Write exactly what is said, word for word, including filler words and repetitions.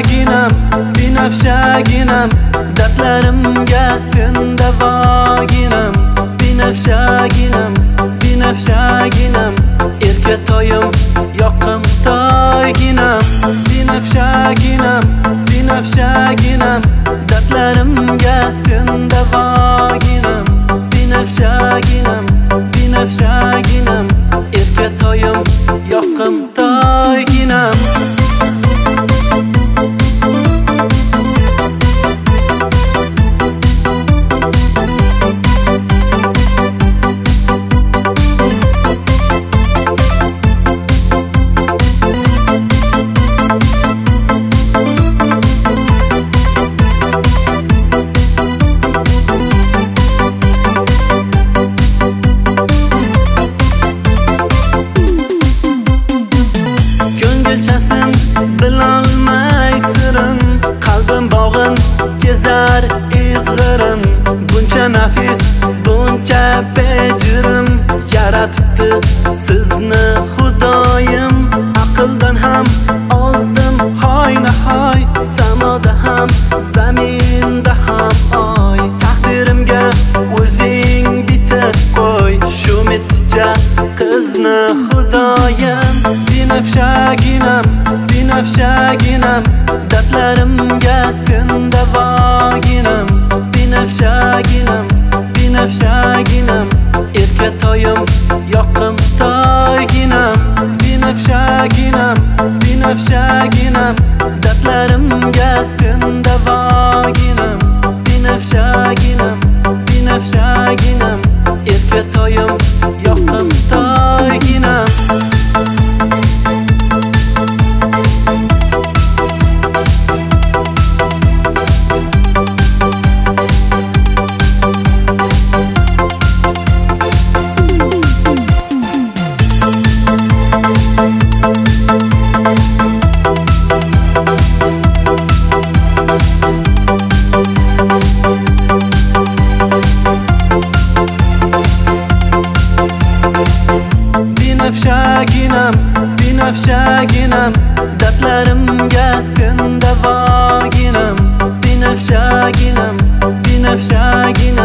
binafshaginam, binafshaginam, dardlarimga sen davoginam. Binafshaginam, binafshaginam, erkatoyim, yoqim toyginam. Binafshaginam, binafshaginam, dardlarimga sen davoginam. Binafshaginam, binafshaginam, erkatoyim, yoqim toyginam. Ko'ngilchasin bilolmay sirin, qalbim bog'in kezar izg'irin. Buncha nafis, buncha bejirim, yaratibdi sizni Xudoyim. Aqldan ham ozdim hoynahoy, samoda ham zaminda ham oy. Taqdirimga o'zing bitib qo'y, shu mitja qizni Xudoyim. Binafshaginam, binafshaginam, dardlarimga sen davoginam. Binafshaginam, binafshaginam, erkatoyim, yoqim toyginam. Binafshaginam, binafshaginam, dardlarimga sen davoginam. Binafshaginam, binafshaginam, erkatoyim, yoqim toyginam. Binafshaginam, binafshaginam, dardlarimga sen davoginam. Binafshaginam, binafshaginam,